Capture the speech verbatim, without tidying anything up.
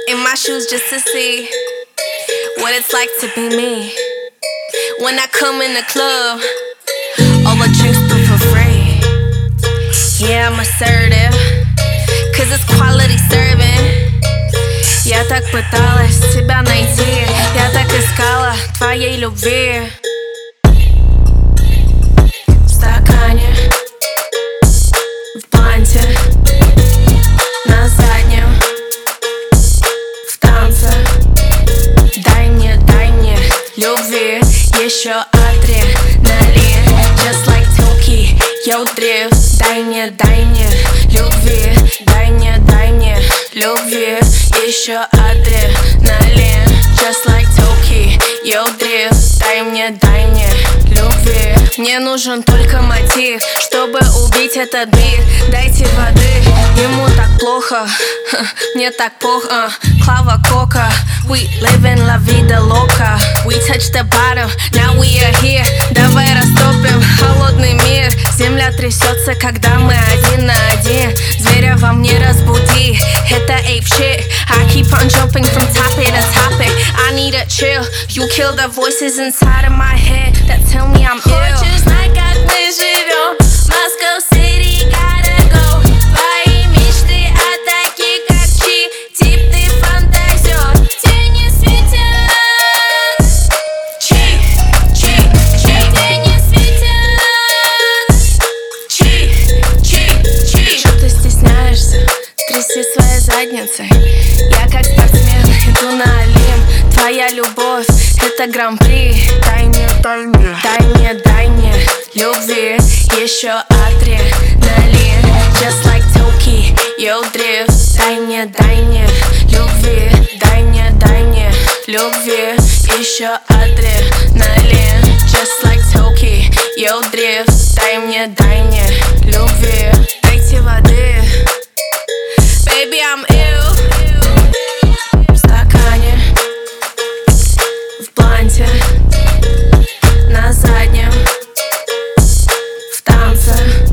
in my shoes just to see what it's like to be me. When I come in the club, all the drinks do for free. Yeah, I'm assertive, cause it's quality serving. Я так пыталась тебя найти, я так искала твоей любви. В стакане, в бланте, на заднем, в танце. Дай мне, дай мне любви, еще адреналин. Just like Tokyo Drift. Дай мне, дай мне любви, дай мне, дай мне любви, еще адреналин. Just like Tokyo Drift. Дай мне, дай мне любви. Мне нужен только мотив, чтобы убить этот бит. Дайте воды, ему так плохо, мне так плохо. Клава Кока, we living la vida loca. We touch the bottom, now we are here. Давай растопим холодный мир. Земля трясется, когда мы один на один. Зверя во мне разбуди, это ape shit. I keep on jumping from topic to topic. I need a chill. You kill the voices inside of my head that tell me I'm ill. Хочешь знать, как мы живем? Moscow City, gotta go. Твои мечты, а такие как Чи. Тип ты фантазер, тени светят. Чи, Чи, Чи, тени светят. Чи, Чи, Чи. Что ты стесняешься? Тряси своей задницей. Я как спортсмен, иду на Олимп. Твоя любовь, это гран-при. Дай мне, дай мне, дай мне, дай мне любви, еще адреналин. Just like Tokyo Drift. Дай мне, дай мне любви, дай мне, дай мне любви, еще адреналин. Just like Tokyo Drift. Дай мне, дай мне любви. Дайте воды, baby, I'm ill. В стакане, в бланте, на заднем, в танце.